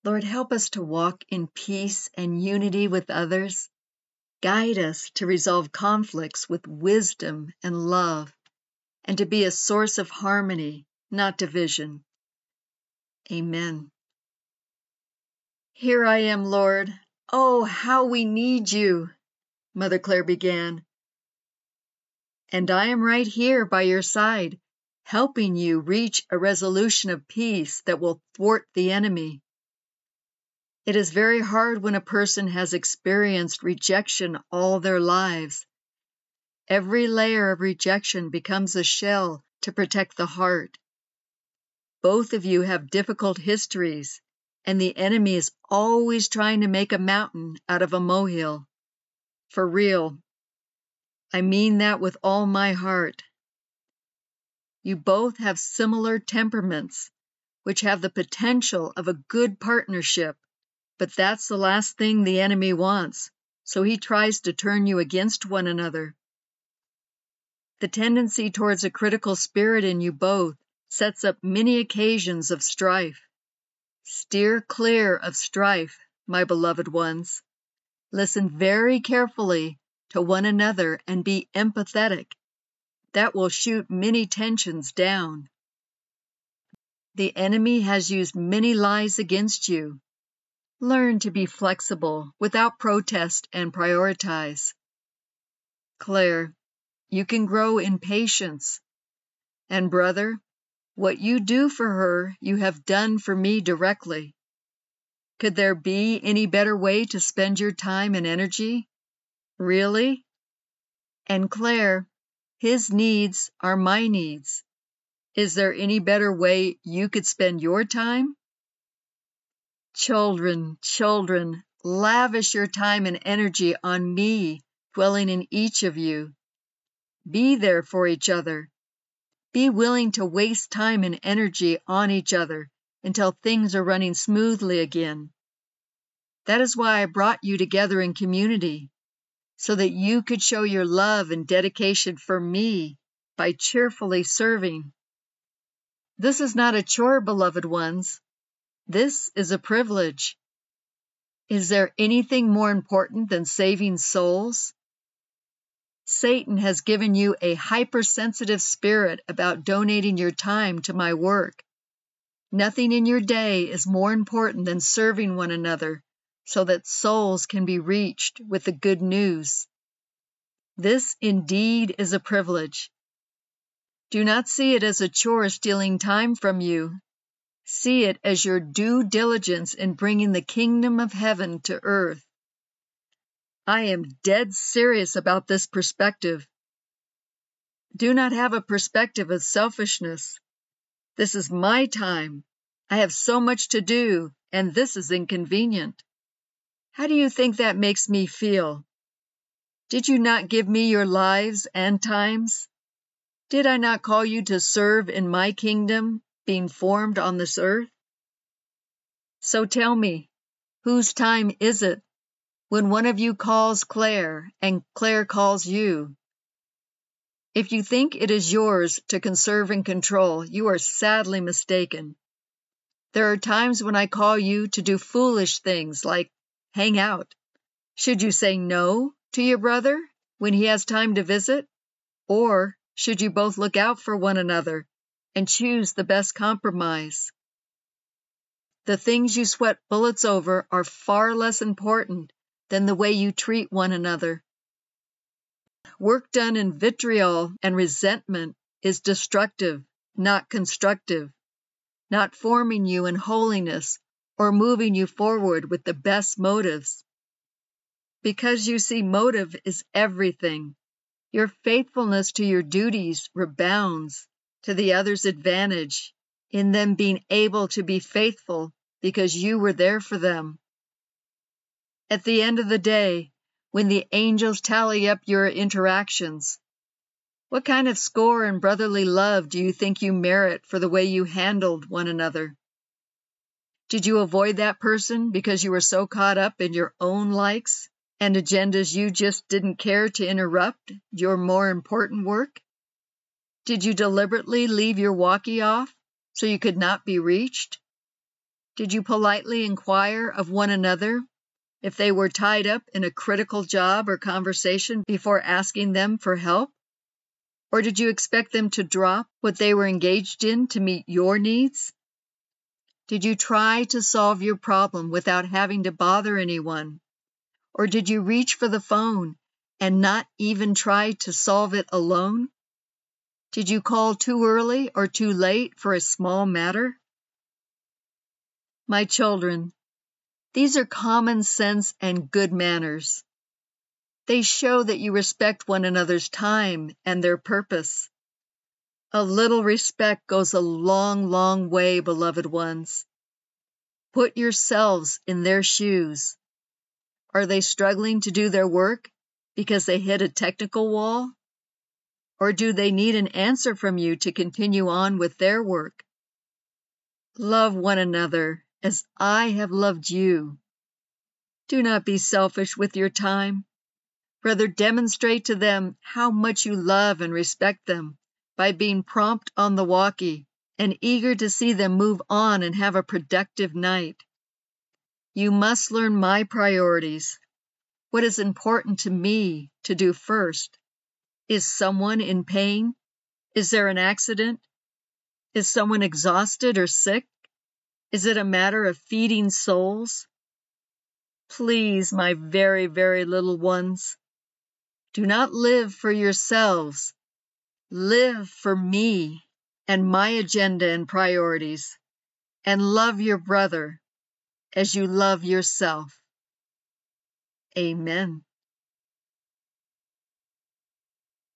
Lord, help us to walk in peace and unity with others. Guide us to resolve conflicts with wisdom and love, and to be a source of harmony, not division. Amen. Here I am, Lord. Oh, how we need you, Mother Clare began. And I am right here by your side, helping you reach a resolution of peace that will thwart the enemy. It is very hard when a person has experienced rejection all their lives. Every layer of rejection becomes a shell to protect the heart. Both of you have difficult histories, and the enemy is always trying to make a mountain out of a molehill. For real. I mean that with all my heart. You both have similar temperaments, which have the potential of a good partnership, but that's the last thing the enemy wants, so he tries to turn you against one another. The tendency towards a critical spirit in you both sets up many occasions of strife. Steer clear of strife, my beloved ones. Listen very carefully to one another and be empathetic. That will shoot many tensions down. The enemy has used many lies against you. Learn to be flexible without protest and prioritize. Claire, you can grow in patience. And brother, what you do for her, you have done for me directly. Could there be any better way to spend your time and energy? Really? And Claire, his needs are my needs. Is there any better way you could spend your time? Children, lavish your time and energy on me, dwelling in each of you. Be there for each other. Be willing to waste time and energy on each other until things are running smoothly again. That is why I brought you together in community, so that you could show your love and dedication for me by cheerfully serving. This is not a chore, beloved ones. This is a privilege. Is there anything more important than saving souls? Satan has given you a hypersensitive spirit about donating your time to my work. Nothing in your day is more important than serving one another so that souls can be reached with the good news. This indeed is a privilege. Do not see it as a chore stealing time from you. See it as your due diligence in bringing the kingdom of heaven to earth. I am dead serious about this perspective. Do not have a perspective of selfishness. This is my time. I have so much to do, and this is inconvenient. How do you think that makes me feel? Did you not give me your lives and times? Did I not call you to serve in my kingdom, being formed on this earth? So tell me, whose time is it when one of you calls Claire and Claire calls you? If you think it is yours to conserve and control, you are sadly mistaken. There are times when I call you to do foolish things like hang out. Should you say no to your brother when he has time to visit? Or should you both look out for one another and choose the best compromise? The things you sweat bullets over are far less important than the way you treat one another. Work done in vitriol and resentment is destructive, not constructive, not forming you in holiness or moving you forward with the best motives. Because you see, motive is everything. Your faithfulness to your duties rebounds to the other's advantage in them being able to be faithful because you were there for them. At the end of the day, when the angels tally up your interactions, what kind of score and brotherly love do you think you merit for the way you handled one another? Did you avoid that person because you were so caught up in your own likes and agendas you just didn't care to interrupt your more important work? Did you deliberately leave your walkie off so you could not be reached? Did you politely inquire of one another if they were tied up in a critical job or conversation before asking them for help? Or did you expect them to drop what they were engaged in to meet your needs? Did you try to solve your problem without having to bother anyone? Or did you reach for the phone and not even try to solve it alone? Did you call too early or too late for a small matter? My children, these are common sense and good manners. They show that you respect one another's time and their purpose. A little respect goes a long, long way, beloved ones. Put yourselves in their shoes. Are they struggling to do their work because they hit a technical wall? Or do they need an answer from you to continue on with their work? Love one another as I have loved you. Do not be selfish with your time. Rather, demonstrate to them how much you love and respect them by being prompt on the walkie and eager to see them move on and have a productive night. You must learn my priorities. What is important to me to do first? Is someone in pain? Is there an accident? Is someone exhausted or sick? Is it a matter of feeding souls? Please, my very, very little ones, do not live for yourselves. Live for me and my agenda and priorities, and love your brother as you love yourself. Amen.